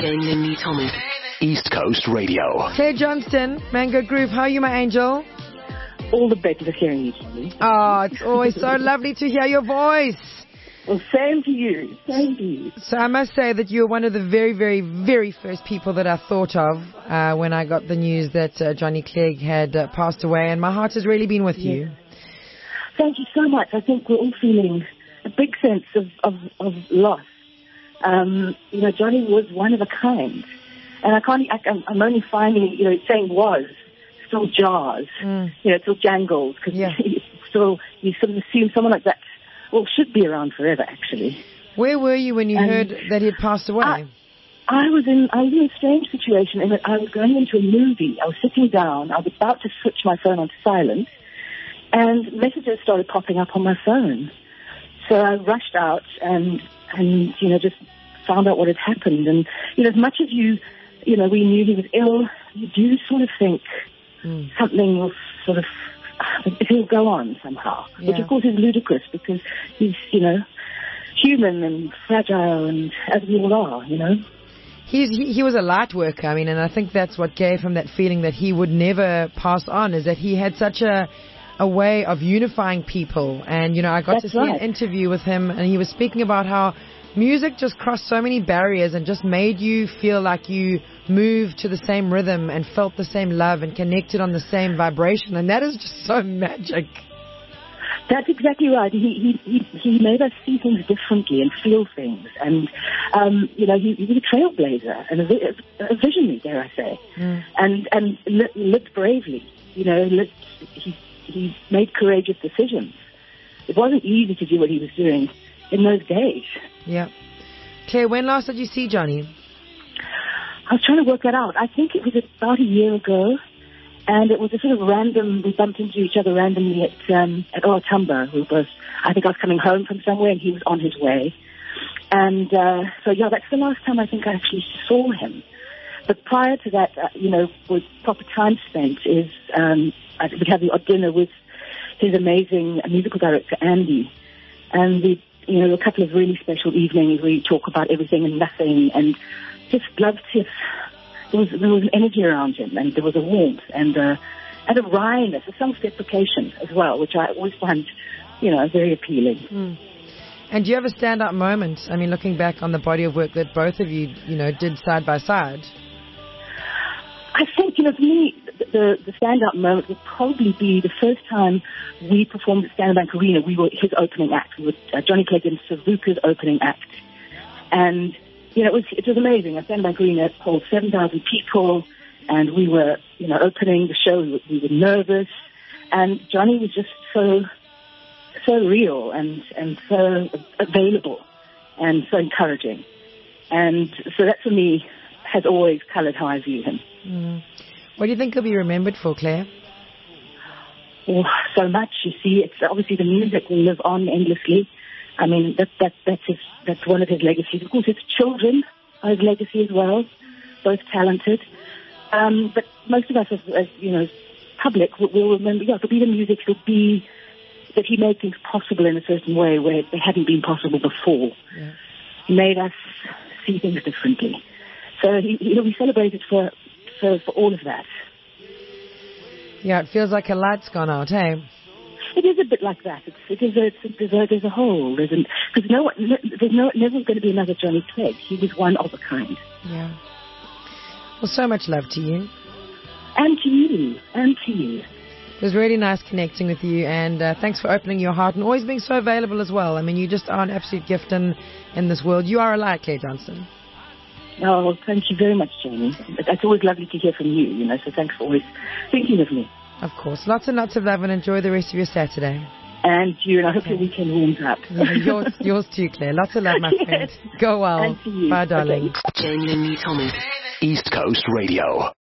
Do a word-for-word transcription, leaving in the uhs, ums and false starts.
Jamie and Lee Thomas. East Coast Radio. Claire Johnston, Mango Groove. How are you, my angel? All the better for hearing you, Jamie. Oh, it's always so lovely to hear your voice. Well, same to you. Same to you. So I must say that you're one of the very, very, very first people that I thought of uh, when I got the news that uh, Johnny Clegg had uh, passed away, and my heart has really been with yeah. you. Thank you so much. I think we're all feeling a big sense of, of, of loss. Um, you know, Johnny was one of a kind. And I can't, I, I'm only finding, you know, saying was still jars, mm. you know, still jangles, because yeah. still, you sort of assume someone like that, well, should be around forever, actually. Where were you when you and heard that he had passed away? I, I was in, I was in a strange situation in that I was going into a movie. I was sitting down. I was about to switch my phone on silent, and messages started popping up on my phone. So I rushed out and, and, you know, just found out what had happened. And, you know, as much as you, you know, we knew he was ill, you do sort of think mm. something will sort of, he'll go on somehow, yeah. which of course is ludicrous because he's, you know, human and fragile, and as we all are, you know. He's, he, he was a light worker, I mean, and I think that's what gave him that feeling that he would never pass on, is that he had such a a way of unifying people. And, you know, I got that's to see right. an interview with him, and he was speaking about how music just crossed so many barriers and just made you feel like you moved to the same rhythm and felt the same love and connected on the same vibration. And that is just so magic. That's exactly right. He he he, he made us see things differently and feel things. And, um, you know, he, he was a trailblazer and a, a visionary, dare I say. Mm. And, and lived, lived bravely. You know, lived, he, he made courageous decisions. It wasn't easy to do what he was doing in those days. Yeah. Claire, when last did you see Johnny? I was trying to work that out. I think it was about a year ago, and it was a sort of random, we bumped into each other randomly at um, at Owatumba. We both, I think I was coming home from somewhere, and he was on his way. And uh, so, yeah, that's the last time I think I actually saw him. But prior to that, uh, you know, with proper time spent is, um, I would have the odd dinner with his amazing musical director, Andy. And we, you know, a couple of really special evenings where you talk about everything and nothing, and just loved his, there was, there was an energy around him, and there was a warmth and a, and a wryness, a self-deprecation as well, which I always find, you know, very appealing. Mm. And do you have a stand-up moment? I mean, looking back on the body of work that both of you, you know, did side by side. I think, you know, for me, the, the stand-up moment would probably be the first time we performed at Stand Bank Arena. We were his opening act. We were uh, Johnny Clegg and Savuka's opening act. And, you know, it was, it was amazing. At Stand Bank Arena, it holds seven thousand people, and we were, you know, opening the show. We were, we were nervous. And Johnny was just so, so real and, and so available and so encouraging. And so that, for me, has always coloured how I view him. Mm. What do you think he'll be remembered for, Claire? Oh, so much. You see, it's obviously the music will live on endlessly. I mean, that that that's his, that's one of his legacies. Of course, his children are his legacy as well, both talented. Um, but most of us, as, as you know, public, will, will remember. Yeah, it'll be the music. It'll be that he made things possible in a certain way where they hadn't been possible before. Yeah. He made us see things differently. So he, you know, we celebrated for, for for all of that. Yeah, it feels like a light's gone out, hey? It is a bit like that. It's, it is a, it's a, there's, a, there's a hole. There's an, because no, no, there's no, never going to be another Johnny Clegg. He was one of a kind. Yeah. Well, so much love to you. And to you. And to you. It was really nice connecting with you, and uh, thanks for opening your heart and always being so available as well. I mean, you just are an absolute gift in, in this world. You are a light, Claire Johnston. Oh, well, thank you very much, Jamie. It's always lovely to hear from you, you know, so thanks for always thinking of me. Of course. Lots and lots of love, and enjoy the rest of your Saturday. And you, and I hope okay. your weekend warms up. Yeah, yours, yours too, Claire. Lots of love, my yes. friend. Go well. And to you. Bye, darling. Okay. Jamie and Lee Thomas. East Coast Radio.